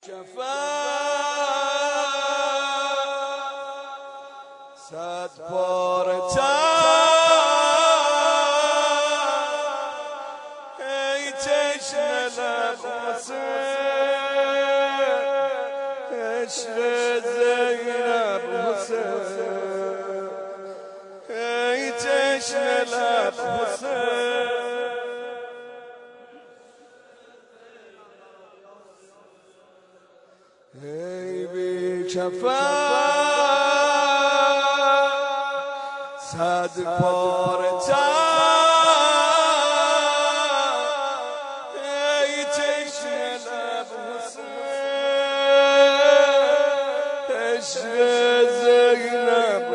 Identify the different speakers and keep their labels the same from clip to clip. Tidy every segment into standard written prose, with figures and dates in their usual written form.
Speaker 1: صد پاره ای چشم لب حسین عشق زینب حسین ای چشم لب حسین ای بی کفن صد پاره ای چشم لب حسین عشق زینب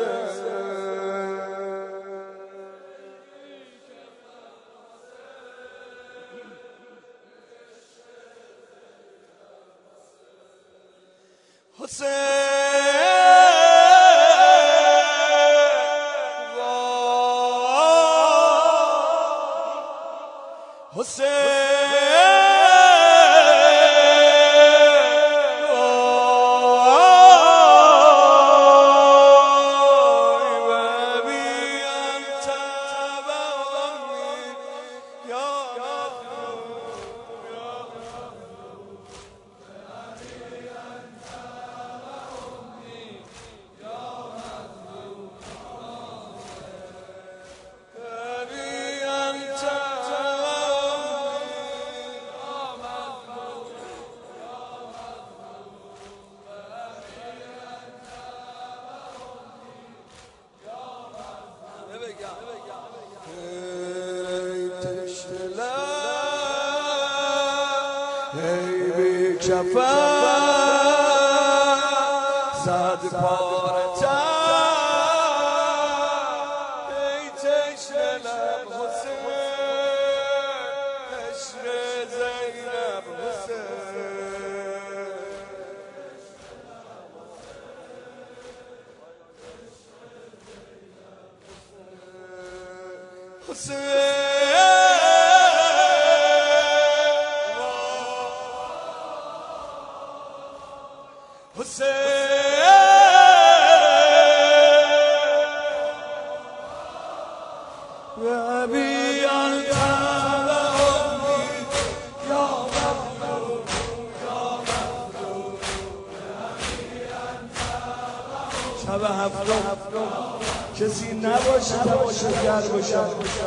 Speaker 1: ای بی کفن صد پاره ای چشم لب حسین عشق زینب حسین أبي أنت وأمي يا مظلوم يا مظلوم أبي أنت وأمي شب هفتم کسی نباشه تماشاگر باشه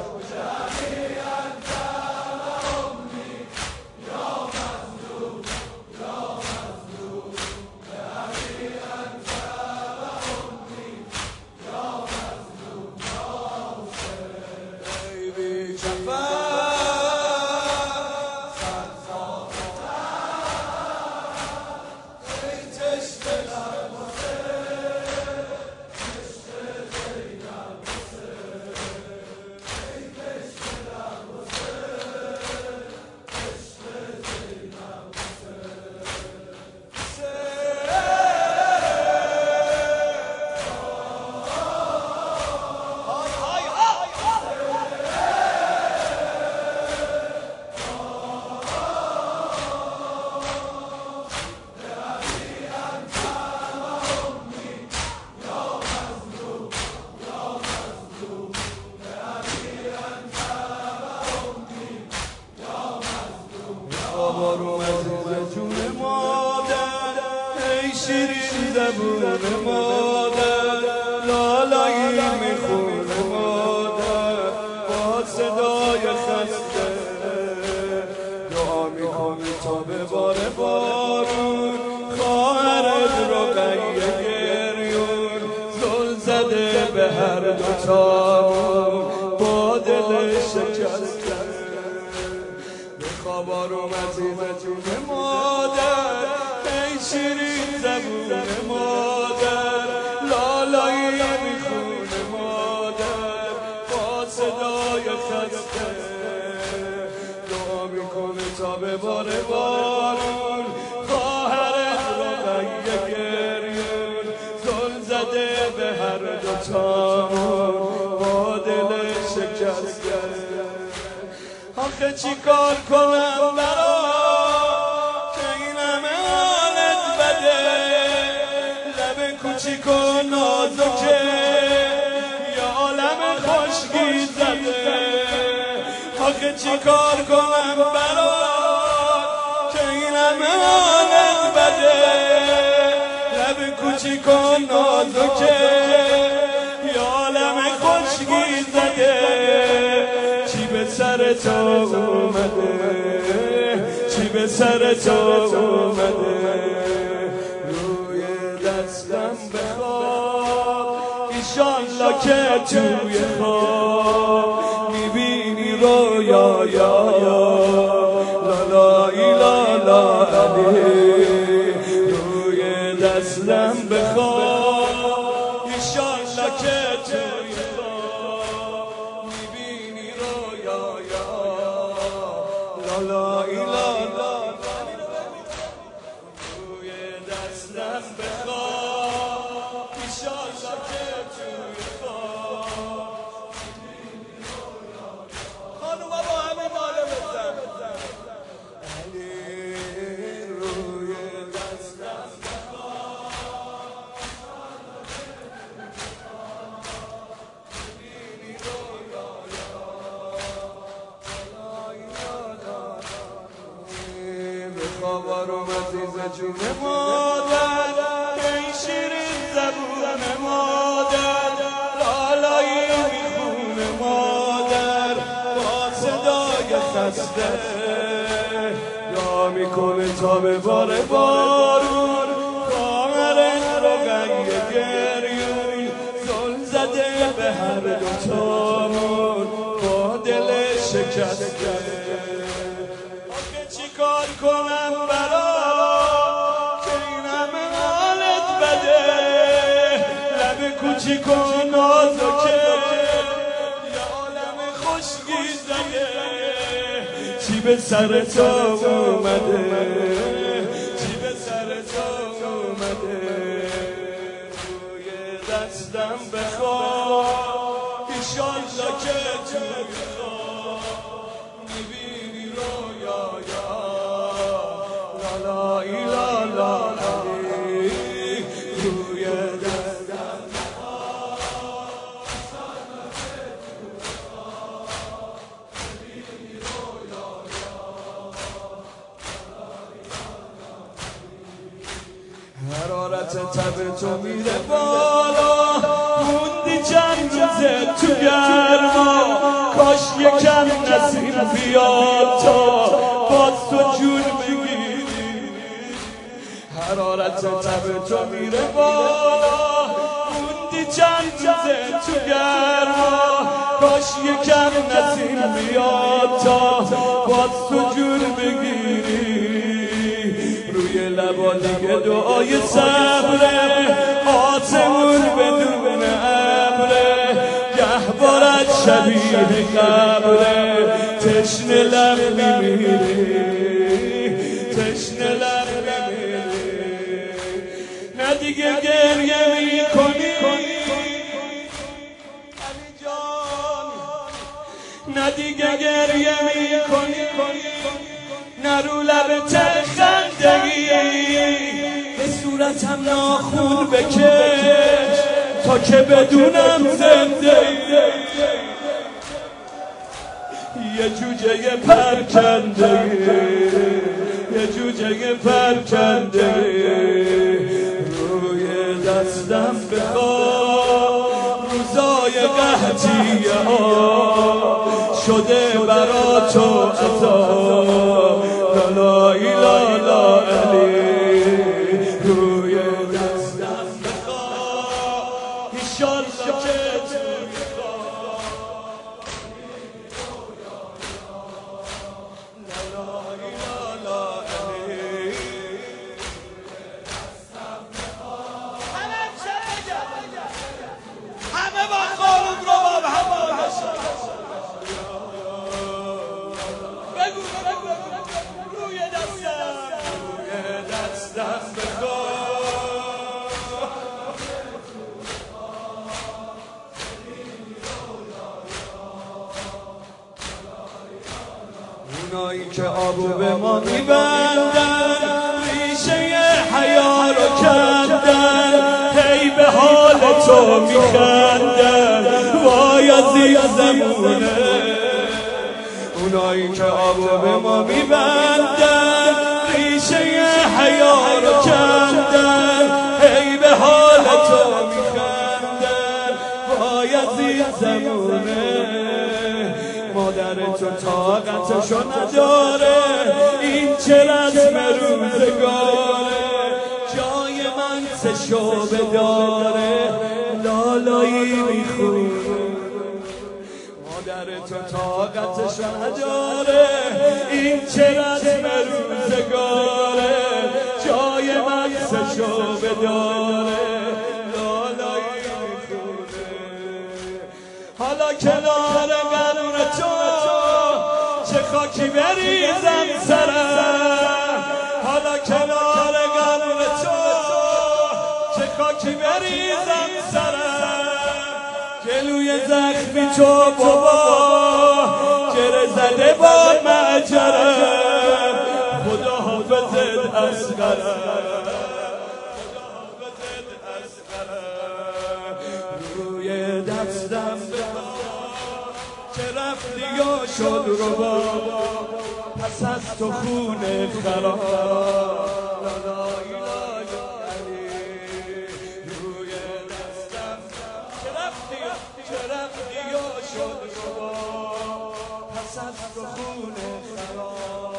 Speaker 1: جون مادر ای شیرین زبون مادر لالایی میخونه مادر با صدای خسته دعا میکنه تا بباره بارون خواهرت رقیه گریون زل زده به هر دوتامون با دل شکسته خوابار عزیز جون مادر ای شیرین زبون مادر لالایی میخونه مادر با صدای خسته دعا میکنه تا بباره بارون خواهرت رقیه گریون زل زده به هر دوتامون با دل شکسته آخه چی کار کنم برا که این همه کوچیک و نازکه یه عالم خشکی زده آخه چی کار کنم برات که این همه حالت بده لب کوچیک و نازکه یه عالم خشکی زده چی به سر تو اومده چی به سر تو اومده روی دستم بخواب ایشالله که توی خواب میبینی رویا لالا ایلالا علی روی دستم بخواب ایشالله که توی خواب میبینی رویا لالا ایلالا روی دستم بخواب ایشالله که توی خواب خانوما با همه ماله بزن علی روی دستم بخواب میبینی رویا بخواب آروم عزیز جون مادر ای شیرین زبون مادر لالایی میخونه مادر با صدای خسته یا میکنه تا به بار بارون خواهرت روغن گریون زل زده به هر دوتامون با دل شکسته چی کار کنم برات که این همه حالت بده لب کوچیک و نازکه یه عالم خشکی زده چی به سر تو اومده چی به سر تو اومده روی دستم بخواب ایشالله که توی خواب میبینی رویا لالا ایلالا علی روی دستم حرارت تب تو میره بالا موندی چند روزه تو گرما کاش یکم نسیم بیاد تا باز تو جون بگیری حرارت تب تو میره بالا موندی چند روزه تو گرما کاش یکم نسیم بیاد تا باز تو جون بگیری روی لبا دیگه دعای صبره آسمون بدون ابره گهوارت شبیه قبره تشنه لب میمیری تشنه لب میمیری نه دیگه گریه میکنی علی جان نه دیگه گریه میکنی نه رو لب خندگی به صورتم ناخون بکش تا که بدونم زنده یه جوجه پرکنده یه جوجه پرکنده روی دستم بخواب روزای قحطیه ها شده برا تو عذاب لالا ایلالا علی روی دستم بخواب ایشالله که توی خواب لالا ایلالا علی همه با خانوم رو با هم روی دستم بخواب اونایی که آبو به ما میبندن ریشه حیا رو کندن هی تو میخندن وای از این زمونه اونایی که آب به ما میبندن ریشه حیا رو کندن ای به حال تو میخندن وای از این زمونه مادر تو طاقتشو نداره این چه رسم روزگاره جای من سه شعبه داره لالایی میخونه مادر تو طاقتشو نداره این چه رسم روزگاره جای من سه شعبه داره لالایی میخونه حالا کنار قبر تو چه خاکی بریزم سرم حالا کنار قبر تو چه خاکی بریزم سرم گلوی زخمی تو بابا گره زده با مجرم خدا حافظت اصغرم روی دستم که رفتی یا شد رو با پس از تو خونه خراب روی دستم که رفتی یا شد رو با پس از تو خونه خراب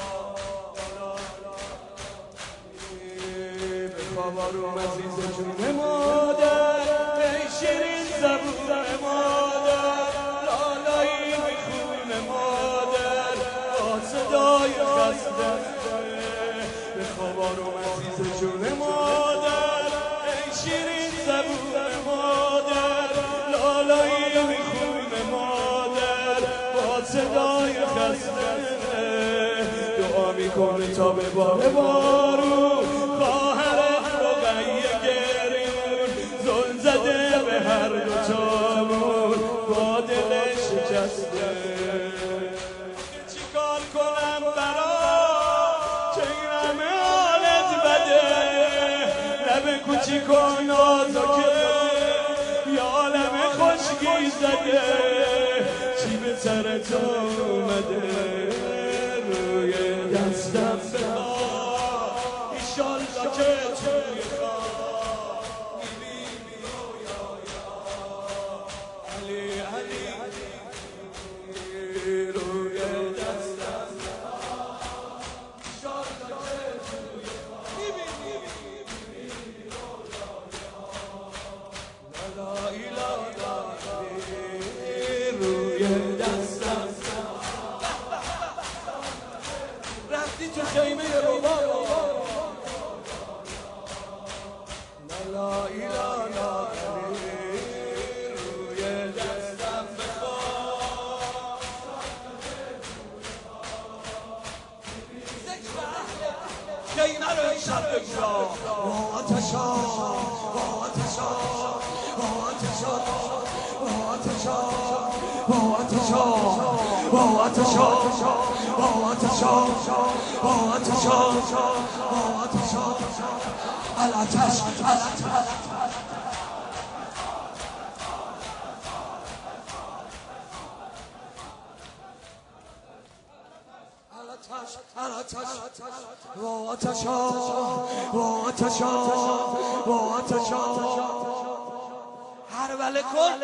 Speaker 1: بخواب آروم عزیز جون مادر ای شیرین زبون مادر لالایی میخونه مادر با صدای خسته بخواب آروم عزیز جون مادر ای شیرین زبون مادر لالایی میخونه مادر با صدای خسته دعا میکنه تا به باره بارون خواهر رقیه گریون زل زده به هر دو تامون با دل شکسته چی کار کنم برا که این همه حالت بده لب کوچیک و نازکه یا لب خشکی زده چی به سر تو اومده روی دستم بخواه ایشالله که توی خواه میبینی علی علی روی دستم ایشالله که توی خواه میبینی لا اله روی دستم رفتی تو خیمه رو لا اله روی دستم بخواه خیمه رو این شب بگذار آتشا آتشا آتشا آتشا آتشا آتشا آتشا آتشا آتشا الاتش هر وله کل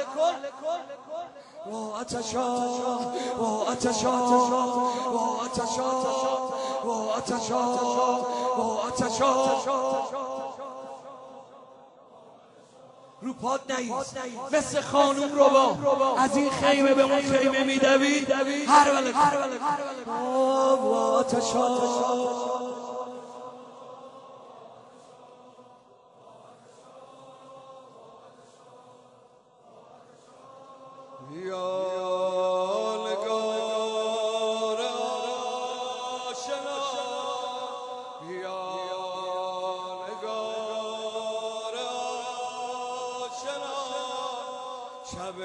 Speaker 1: رو پاد نیست مثل خانوم رو با از این خیمه به اون خیمه میدوید هر وله شب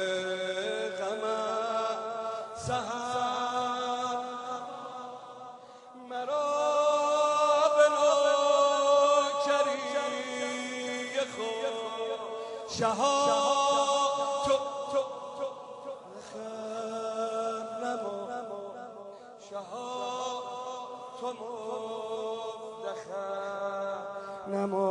Speaker 1: غمم سحر مرا به نوکری خود شهاب تو نما شهاب تو مفتخر نما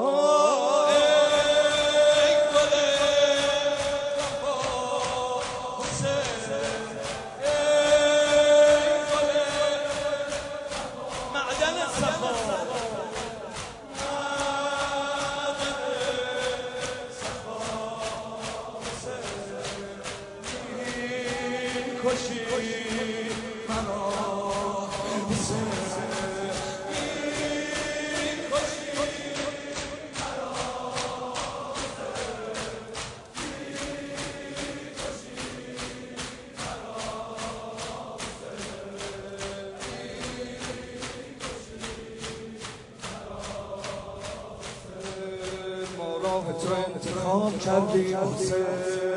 Speaker 1: راه تو انتخاب کردی حسین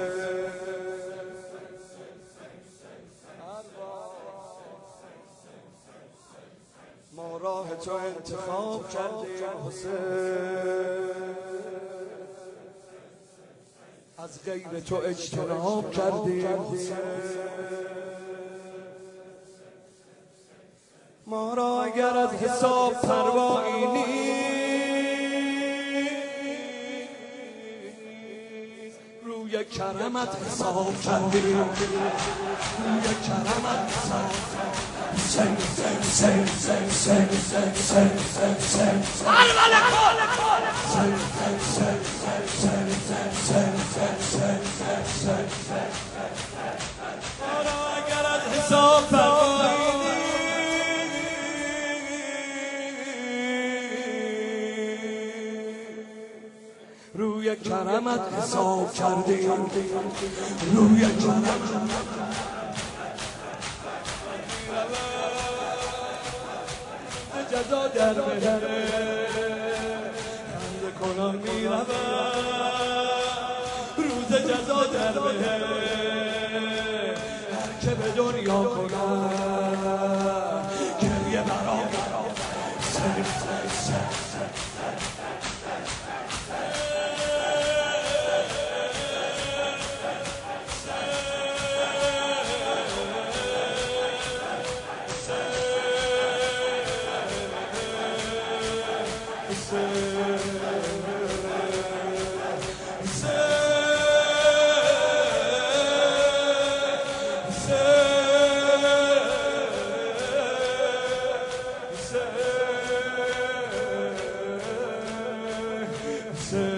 Speaker 1: ما راه تو انتخاب کردیم حسین از غیر تو اجتناب کردیم حسین ما را اگر از حساب پروایی نیست روی کرمت حساب کردیم روی کرمت حساب حسین حسین حسین حسین حسین حسین حسین حسین اگر از حساب پروایی روی کرمت حساب کردیم روی کرمت جزا در بهره خنده کنان میرود روز جزا در بهره هر که به دنیا کنن گریه برا Say